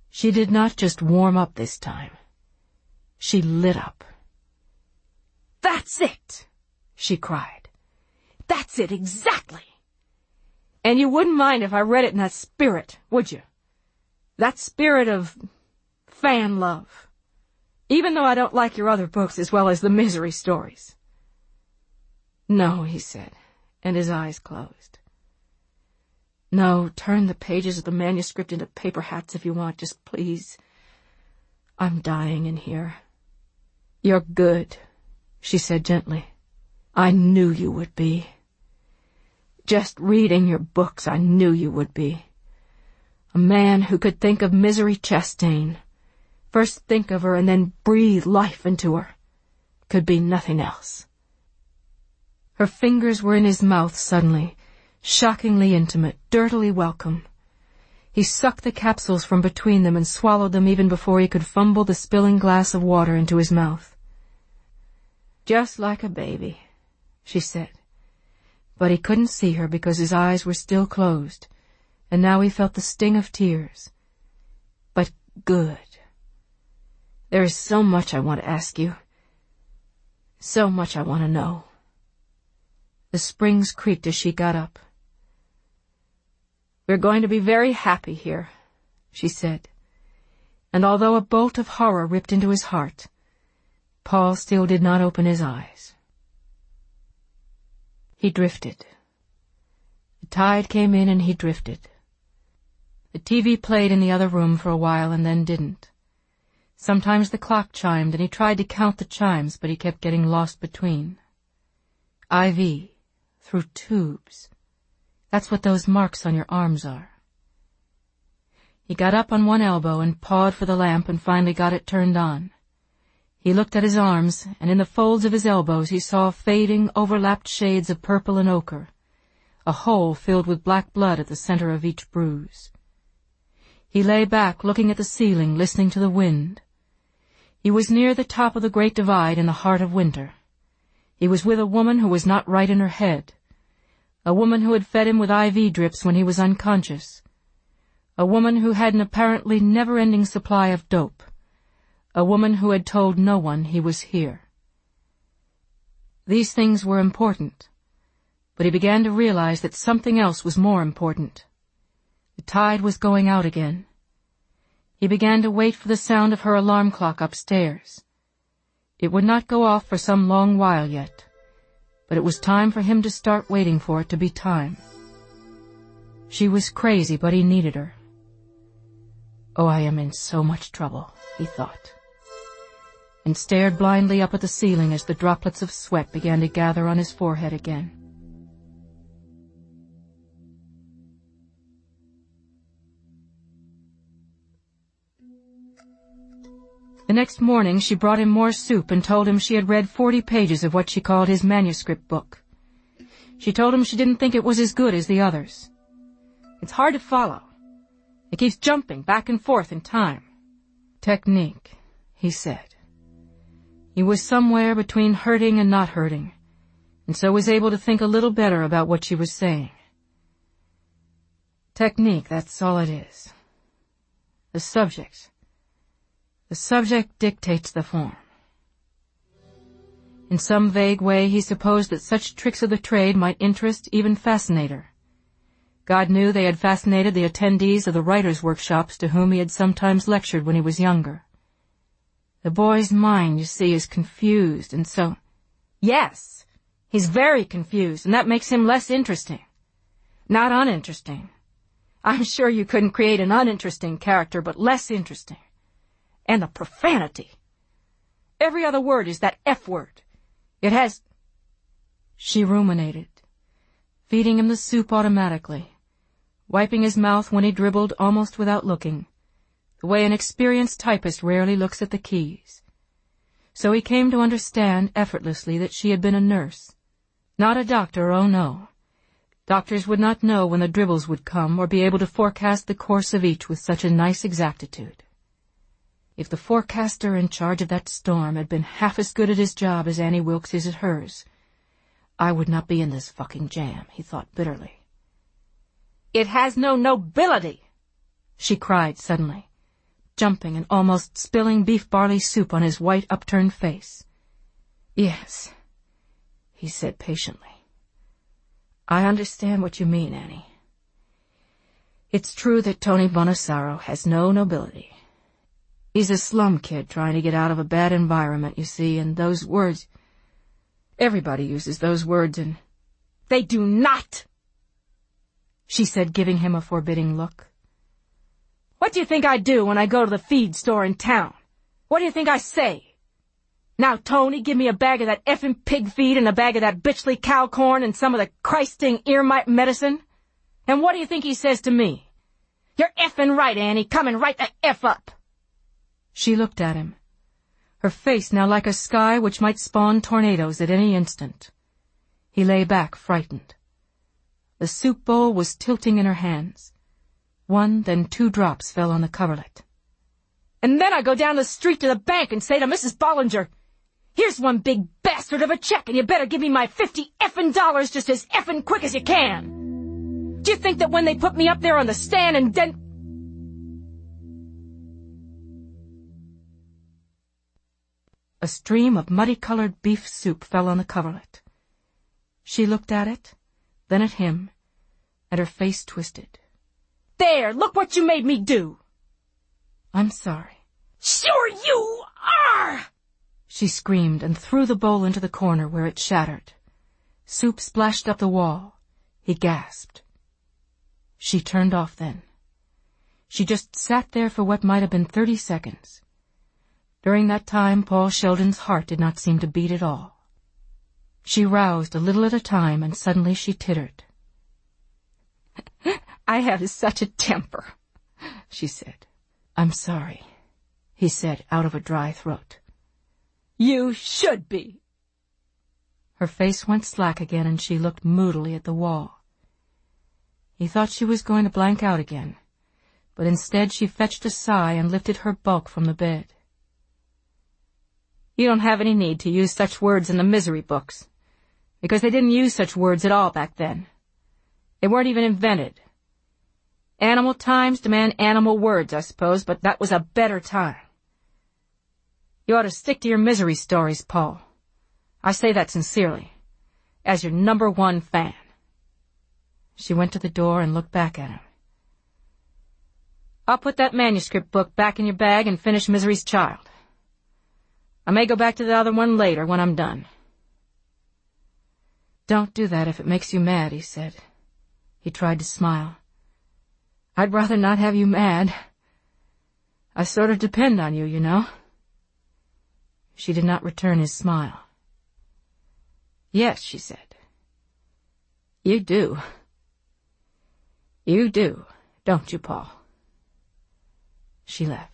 She did not just warm up this time. She lit up. "That's it!" she cried. "That's it, exactly! And you wouldn't mind if I read it in that spirit, would you? That spirit of fan love. Even though I don't like your other books as well as the misery stories." "No," he said, and his eyes closed. "No, turn the pages of the manuscript into paper hats if you want, just please. I'm dying in here." "You're good," she said gently. "I knew you would be. Just reading your books, I knew you would be. A man who could think of Misery Chastain, first think of her and then breathe life into her, could be nothing else." Her fingers were in his mouth suddenly, shockingly intimate, dirtily welcome. He sucked the capsules from between them and swallowed them even before he could fumble the spilling glass of water into his mouth. "Just like a baby," she said. But he couldn't see her because his eyes were still closed, and now he felt the sting of tears. "But good. There is so much I want to ask you. So much I want to know." The springs creaked as she got up. "We're going to be very happy here," she said. And although a bolt of horror ripped into his heart, Paul still did not open his eyes. He drifted. The tide came in and he drifted. The TV played in the other room for a while and then didn't. Sometimes the clock chimed and he tried to count the chimes, but he kept getting lost between. IV, through tubes. That's what those marks on your arms are. He got up on one elbow and pawed for the lamp and finally got it turned on. He looked at his arms, and in the folds of his elbows he saw fading, overlapped shades of purple and ochre, a hole filled with black blood at the center of each bruise. He lay back, looking at the ceiling, listening to the wind. He was near the top of the Great Divide in the heart of winter. He was with a woman who was not right in her head, a woman who had fed him with IV drips when he was unconscious, a woman who had an apparently never-ending supply of dope, a woman who had told no one he was here. These things were important, but he began to realize that something else was more important. The tide was going out again. He began to wait for the sound of her alarm clock upstairs. It would not go off for some long while yet, but it was time for him to start waiting for it to be time. She was crazy, but he needed her. "Oh, I am in so much trouble," he thought, and stared blindly up at the ceiling as the droplets of sweat began to gather on his forehead again. The next morning she brought him more soup and told him she had read 40 pages of what she called his manuscript book. She told him she didn't think it was as good as the others. "It's hard to follow. It keeps jumping back and forth in time." "Technique," he said. He was somewhere between hurting and not hurting, and so was able to think a little better about what she was saying. "Technique, that's all it is. The subject dictates the form." In some vague way he supposed that such tricks of the trade might interest, even fascinate her. God knew they had fascinated the attendees of the writers' workshops to whom he had sometimes lectured when he was younger. The boy's mind, you see, is confused, and so... Yes, he's very confused, and that makes him less interesting. Not uninteresting. I'm sure you couldn't create an uninteresting character, but less interesting. And the profanity. Every other word is that F word. It has... She ruminated, feeding him the soup automatically, wiping his mouth when he dribbled almost without looking, the way an experienced typist rarely looks at the keys. So he came to understand effortlessly that she had been a nurse. Not a doctor, oh no. Doctors would not know when the dribbles would come or be able to forecast the course of each with such a nice exactitude. If the forecaster in charge of that storm had been half as good at his job as Annie Wilkes is at hers, I would not be in this fucking jam, he thought bitterly. "It has no nobility," she cried suddenly. jumping and almost spilling beef barley soup on his white upturned face. "Yes," he said patiently. "I understand what you mean, Annie. It's true that Tony Bonasaro has no nobility. He's a slum kid trying to get out of a bad environment, you see, and those words... Everybody uses those words, and..." "They do not!" she said, giving him a forbidding look. "What do you think I do when I go to the feed store in town? What do you think I say? Now, Tony, give me a bag of that effing pig feed and a bag of that bitchly cow corn and some of the Christing ear mite medicine. And what do you think he says to me? 'You're effing right, Annie, coming right the F up.'" She looked at him, her face now like a sky which might spawn tornadoes at any instant. He lay back, frightened. The soup bowl was tilting in her hands. One, then 2 drops fell on the coverlet. "And then I go down the street to the bank and say to Mrs. Bollinger, 'Here's one big bastard of a check, and you better give me my $50 effing dollars just as effing quick as you can.' Do you think that when they put me up there on the stand and then..." A stream of muddy-colored beef soup fell on the coverlet. She looked at it, then at him, and her face twisted. "There, look what you made me do!" "I'm sorry." "Sure you are!" she screamed and threw the bowl into the corner where it shattered. Soup splashed up the wall. He gasped. She turned off then. She just sat there for what might have been 30 seconds. During that time, Paul Sheldon's heart did not seem to beat at all. She roused a little at a time, and suddenly she tittered. "I have such a temper," she said. "I'm sorry," he said out of a dry throat. "You should be." Her face went slack again, and she looked moodily at the wall. He thought she was going to blank out again, but instead she fetched a sigh and lifted her bulk from the bed. "You don't have any need to use such words in the misery books, because they didn't use such words at all back then. They weren't even invented. Animal times demand animal words, I suppose, but that was a better time. You ought to stick to your misery stories, Paul. I say that sincerely, as your #1 fan." She went to the door and looked back at him. "I'll put that manuscript book back in your bag and finish Misery's Child. I may go back to the other one later when I'm done." "Don't do that if it makes you mad," he said. He tried to smile. "I'd rather not have you mad. I sort of depend on you, you know." She did not return his smile. "Yes," she said. "You do. You do, don't you, Paul?" She left.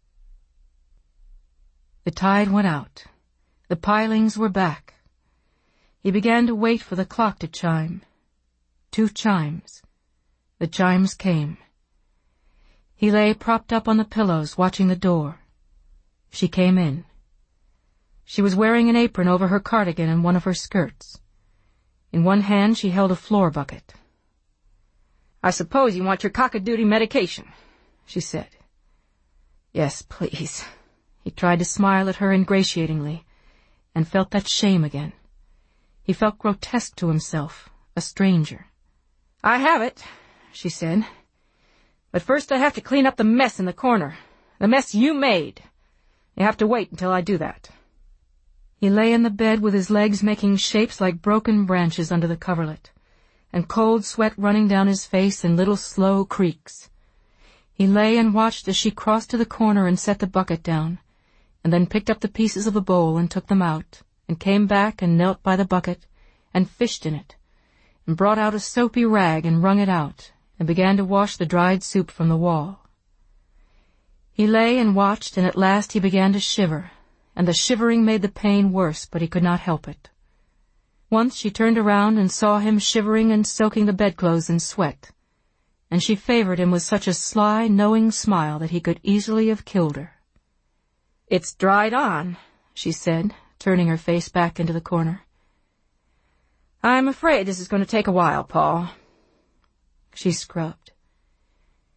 The tide went out. The pilings were back. He began to wait for the clock to chime. 2 chimes. The chimes came. He lay propped up on the pillows, watching the door. She came in. She was wearing an apron over her cardigan and one of her skirts. In one hand she held a floor bucket. "I suppose you want your cock-a-doodle medication," she said. "Yes, please." He tried to smile at her ingratiatingly, and felt that shame again. He felt grotesque to himself, a stranger. "I have it," she said. "But first I have to clean up the mess in the corner. The mess you made. You have to wait until I do that." He lay in the bed with his legs making shapes like broken branches under the coverlet, and cold sweat running down his face in little slow creaks. He lay and watched as she crossed to the corner and set the bucket down, and then picked up the pieces of the bowl and took them out, and came back and knelt by the bucket, and fished in it, and brought out a soapy rag and wrung it out, and began to wash the dried soup from the wall. He lay and watched, and at last he began to shiver, and the shivering made the pain worse, but he could not help it. Once she turned around and saw him shivering and soaking the bedclothes in sweat, and she favored him with such a sly, knowing smile that he could easily have killed her. "It's dried on," she said, turning her face back into the corner. "I'm afraid this is going to take a while, Paul." She scrubbed.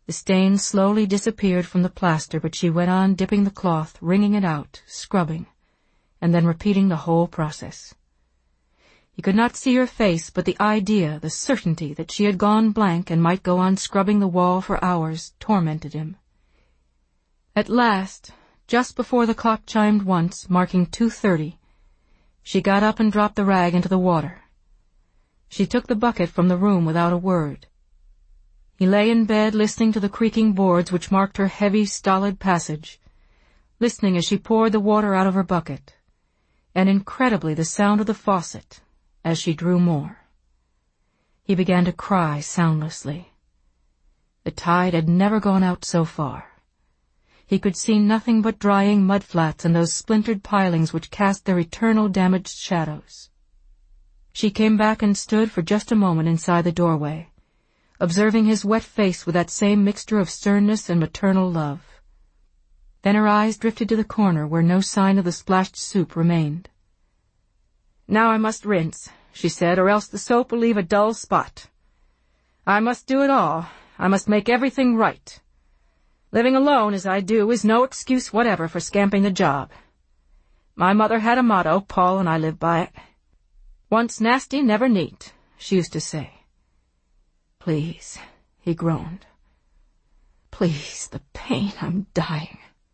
The stain slowly disappeared from the plaster, but she went on dipping the cloth, wringing it out, scrubbing, and then repeating the whole process. He could not see her face, but the idea, the certainty that she had gone blank and might go on scrubbing the wall for hours, tormented him. At last, just before the clock chimed once, marking 2:30, she got up and dropped the rag into the water. She took the bucket from the room without a word. He lay in bed listening to the creaking boards which marked her heavy, stolid passage, listening as she poured the water out of her bucket, and incredibly the sound of the faucet as she drew more. He began to cry soundlessly. The tide had never gone out so far. He could see nothing but drying mudflats and those splintered pilings which cast their eternal damaged shadows. She came back and stood for just a moment inside the doorway, observing his wet face with that same mixture of sternness and maternal love. Then her eyes drifted to the corner where no sign of the splashed soup remained. "Now I must rinse," she said, "or else the soap will leave a dull spot. I must do it all. I must make everything right. Living alone as I do is no excuse whatever for scamping the job. My mother had a motto, Paul, and I live by it. Once nasty, never neat, she used to say." "Please," he groaned. "Please, the pain, I'm dying."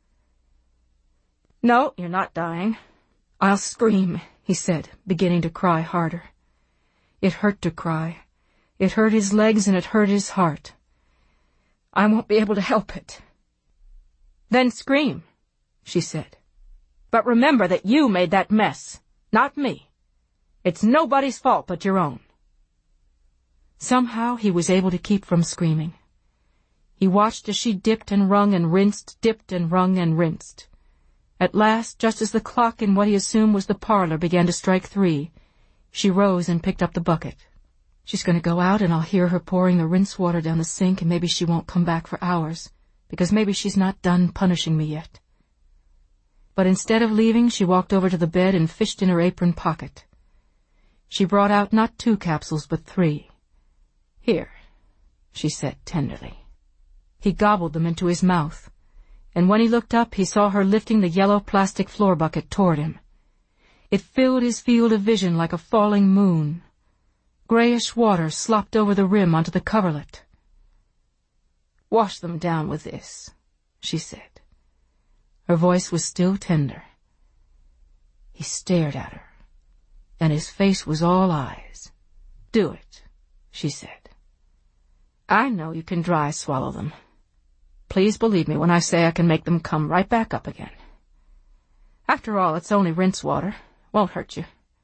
"No, you're not dying. I'll scream," he said, beginning to cry harder. It hurt to cry. It hurt his legs and it hurt his heart. "I won't be able to help it." "Then scream," she said. "But remember that you made that mess, not me. It's nobody's fault but your own." Somehow he was able to keep from screaming. He watched as she dipped and wrung and rinsed, dipped and wrung and rinsed. At last, just as the clock in what he assumed was the parlor began to strike 3, she rose and picked up the bucket. "She's going to go out and I'll hear her pouring the rinse water down the sink, and maybe she won't come back for hours, because maybe she's not done punishing me yet." But instead of leaving, she walked over to the bed and fished in her apron pocket. She brought out not 2 capsules, but 3. "Here," she said tenderly. He gobbled them into his mouth, and when he looked up he saw her lifting the yellow plastic floor bucket toward him. It filled his field of vision like a falling moon. Grayish water slopped over the rim onto the coverlet. "Wash them down with this," she said. Her voice was still tender. He stared at her, and his face was all eyes. "Do it," she said. "I know you can dry swallow them. Please believe me when I say I can make them come right back up again. After all, it's only rinse water. Won't hurt you."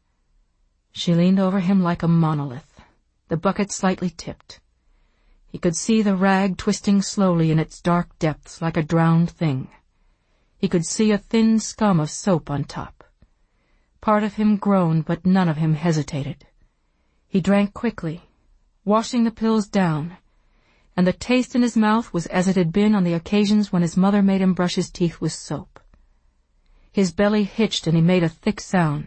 She leaned over him like a monolith, the bucket slightly tipped. He could see the rag twisting slowly in its dark depths like a drowned thing. He could see a thin scum of soap on top. Part of him groaned, but none of him hesitated. He drank quickly, washing the pills down, and the taste in his mouth was as it had been on the occasions when his mother made him brush his teeth with soap. His belly hitched and he made a thick sound.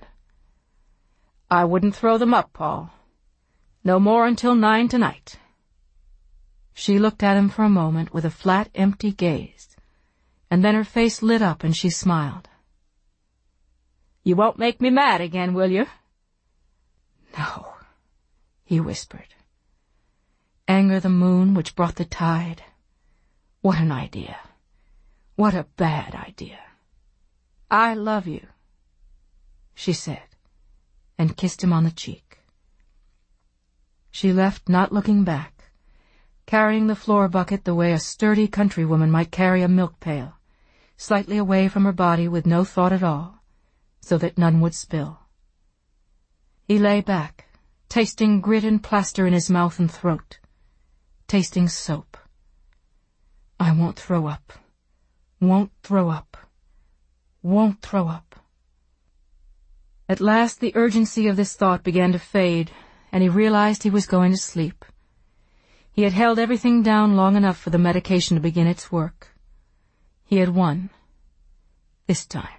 "I wouldn't throw them up, Paul. No more until 9 tonight." She looked at him for a moment with a flat, empty gaze, and then her face lit up and she smiled. "You won't make me mad again, will you?" "No," he whispered. Anger the moon which brought the tide. What an idea. What a bad idea. "I love you," she said, and kissed him on the cheek. She left, not looking back, carrying the floor bucket the way a sturdy countrywoman might carry a milk pail, slightly away from her body with no thought at all, so that none would spill. He lay back, tasting grit and plaster in his mouth and throat, tasting soap. "I won't throw up, won't throw up, won't throw up." At last the urgency of this thought began to fade, and he realized he was going to sleep. He had held everything down long enough for the medication to begin its work. He had won. This time.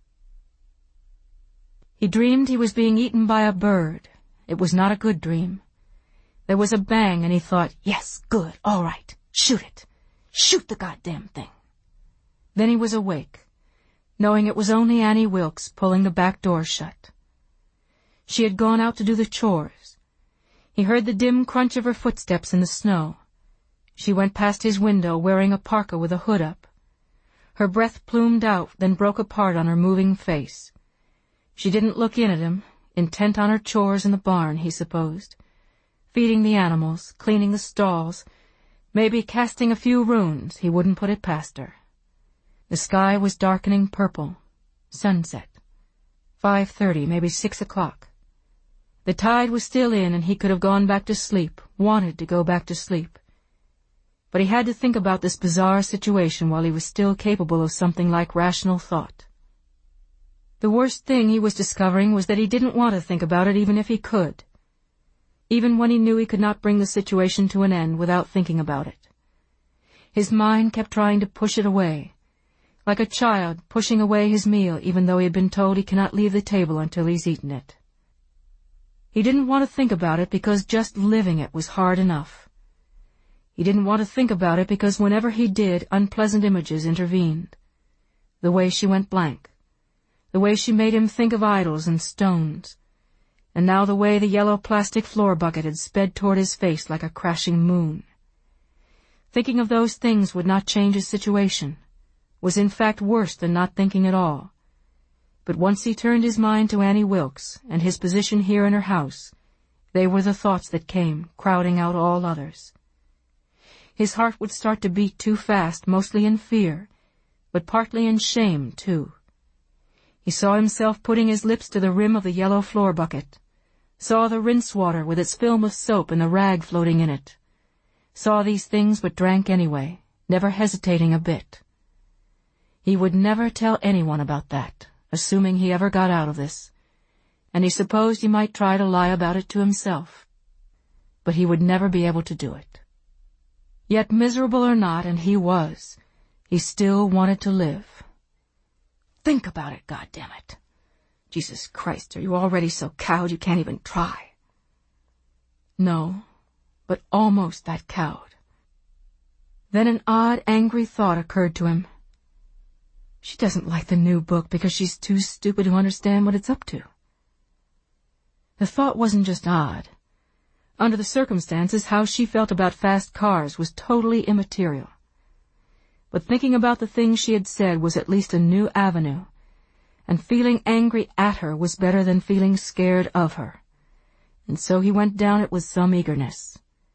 He dreamed he was being eaten by a bird. It was not a good dream. There was a bang, and he thought, "Yes, good, all right, shoot it." Shoot the goddamn thing. Then he was awake, knowing it was only Annie Wilkes pulling the back door shut. She had gone out to do the chores. He heard the dim crunch of her footsteps in the snow. She went past his window wearing a parka with a hood up. Her breath plumed out, then broke apart on her moving face. She didn't look in at him, intent on her chores in the barn, he supposed. Feeding the animals, cleaning the stalls, maybe casting a few runes, he wouldn't put it past her. The sky was darkening purple. Sunset. 5:30, maybe 6 o'clock. The tide was still in, and he could have gone back to sleep, wanted to go back to sleep. But he had to think about this bizarre situation while he was still capable of something like rational thought. The worst thing he was discovering was that he didn't want to think about it even if he could. Even when he knew he could not bring the situation to an end without thinking about it. His mind kept trying to push it away, like a child pushing away his meal even though he had been told he cannot leave the table until he's eaten it. He didn't want to think about it because just living it was hard enough. He didn't want to think about it because whenever he did, unpleasant images intervened. The way she went blank. The way she made him think of idols and stones. And now the way the yellow plastic floor bucket had sped toward his face like a crashing moon. Thinking of those things would not change his situation, was in fact worse than not thinking at all. But once he turned his mind to Annie Wilkes and his position here in her house, they were the thoughts that came, crowding out all others. His heart would start to beat too fast, mostly in fear, but partly in shame, too. He saw himself putting his lips to the rim of the yellow floor bucket, saw the rinse water with its film of soap and the rag floating in it, saw these things but drank anyway, never hesitating a bit. He would never tell anyone about that, assuming he ever got out of this, and he supposed he might try to lie about it to himself. But he would never be able to do it. Yet miserable or not, and he was, he still wanted to live. Think about it, goddammit. Jesus Christ, are you already so cowed you can't even try? No, but almost that cowed. Then an odd, angry thought occurred to him. She doesn't like the new book because she's too stupid to understand what it's up to. The thought wasn't just odd. Under the circumstances, how she felt about fast cars was totally immaterial. But thinking about the things she had said was at least a new avenue, and feeling angry at her was better than feeling scared of her. And so he went down it with some eagerness.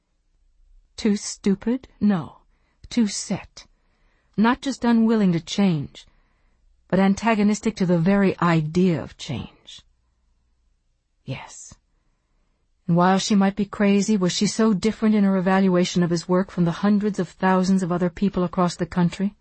Too stupid? No. Too set. Not just unwilling to change, but antagonistic to the very idea of change. Yes. And while she might be crazy, was she so different in her evaluation of his work from the hundreds of thousands of other people across the country,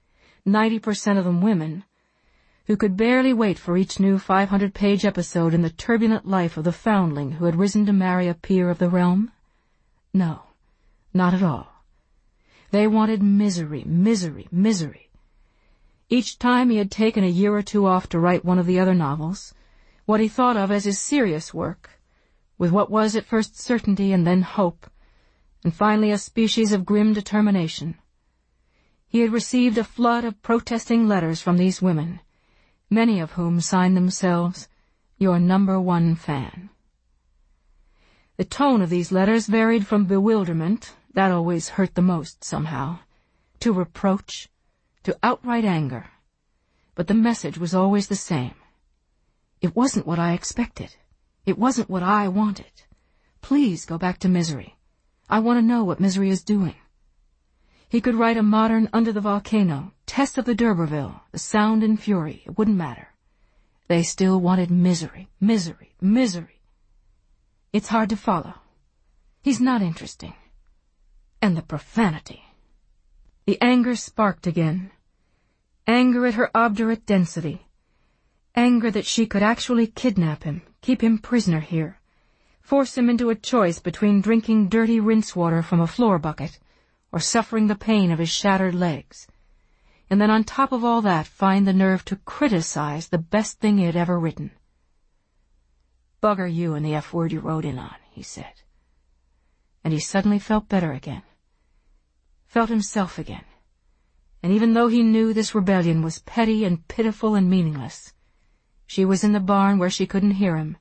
90% of them women, who could barely wait for each new 500-page episode in the turbulent life of the foundling who had risen to marry a peer of the realm? No, not at all. They wanted misery, misery, misery. Each time he had taken a year or two off to write one of the other novels, what he thought of as his serious work, with what was at first certainty and then hope, and finally a species of grim determination. He had received a flood of protesting letters from these women, many of whom signed themselves, "Your #1 fan." The tone of these letters varied from bewilderment, that always hurt the most somehow, to reproach, to outright anger, but the message was always the same. It wasn't what I expected. It wasn't what I wanted. Please go back to misery. I want to know what misery is doing. He could write a modern Under the Volcano, Test of the D'Urberville, The Sound and Fury. It wouldn't matter. They still wanted misery, misery, misery. It's hard to follow. He's not interesting. And the profanity. The anger sparked again. Anger at her obdurate density. Anger that she could actually kidnap him, keep him prisoner here, force him into a choice between drinking dirty rinse water from a floor bucket or suffering the pain of his shattered legs, and then on top of all that find the nerve to criticize the best thing he had ever written. "Bugger you and the F word you wrote in on," he said. And he suddenly felt better again. felt himself again. And even though he knew this rebellion was petty and pitiful and meaningless, she was in the barn where she couldn't hear him,